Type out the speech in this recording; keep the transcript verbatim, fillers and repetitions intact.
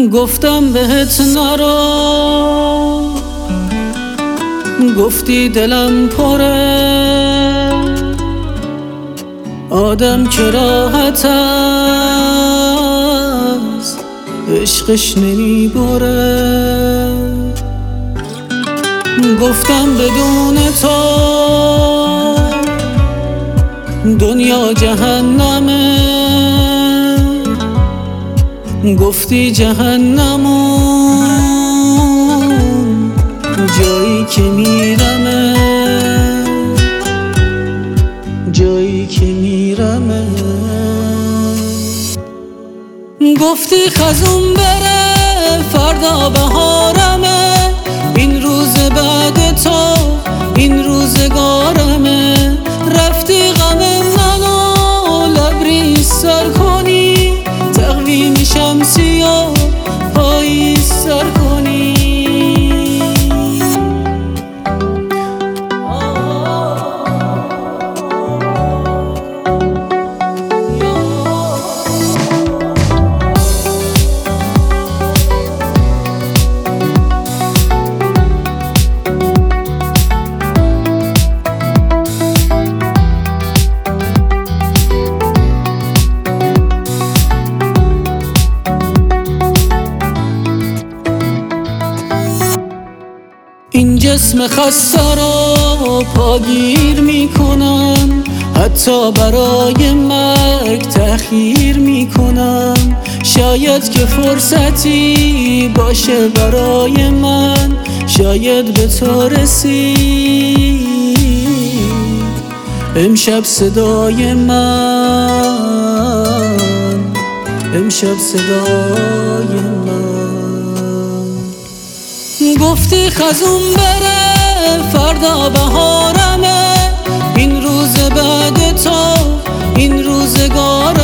گفتم بهت نرو، گفتی دلم پره. آدم که راحت است عشقش نمیبره. گفتم بدون تو دنیا جهنمه. گفتی جهنمون جایی که میرمه، جایی که میرمه. گفتی خزون بره فردا بهارمه. این روز بعد تو این روزگارمه. رفتی غم منو لبریز سر کنی، تقویم شمسی و پاییز سر کنی. این جسم خسته رو پاگیر میکنم، حتی برای مرگ تأخیر میکنم. شاید که فرصتی باشه برای من، شاید به تو رسید امشب صدای من، امشب صدای من. گفتی خزون بره فردا بهارمه. این روز بعد تو این روزگار